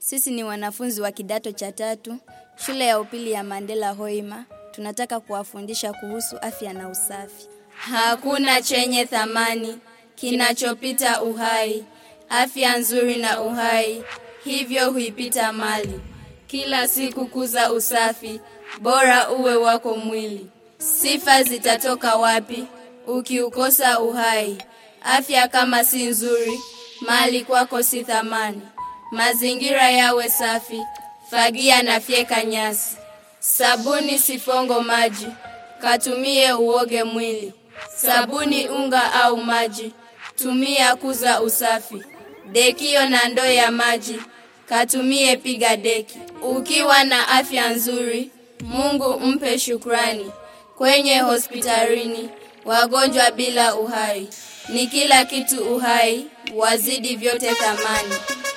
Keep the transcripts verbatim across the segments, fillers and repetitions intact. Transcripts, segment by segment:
Sisi ni wanafunzi wa kidato cha tatu, shule ya upili ya Mandela Hoima. Tunataka kuwafundisha kuhusu afya na usafi. Hakuna chenye thamani kinachopita uhai. Afya nzuri na uhai, hivyo huipita mali. Kila siku kuza usafi, bora uwe wako mwili. Sifa zitatoka wapi ukiukosa uhai? Afya kama si nzuri, mali kwako si thamani. Mazingira yawe safi, fagia na fyeka nyasi. Sabuni sifongo maji, katumie uoge mwili. Sabuni unga au maji, tumia kuza usafi. Dekio na ndoo ya maji, katumie piga deki. Ukiwa na afya nzuri, Mungu mpe shukrani. Kwenye hospitalini, wagonjwa bila uhai. Ni kila kitu uhai, wazidi vyote thamani.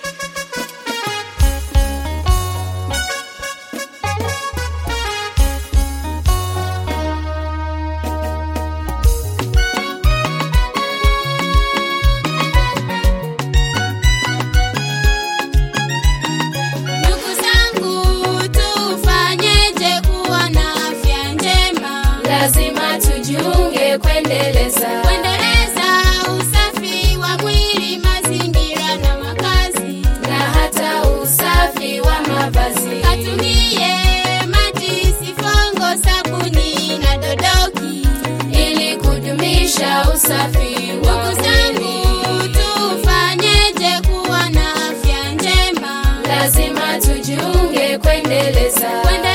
Lazima tujiunge kuendeleza kuendeleza usafi wa mwili, mazingira na makazi, na hata usafi wa mavazi. Katumie maji, sifongo, sabuni na dodoki ili kudumisha usafi wa mwili. Tufanyeje kuwa na afya njema? Lazima tujiunge kuendeleza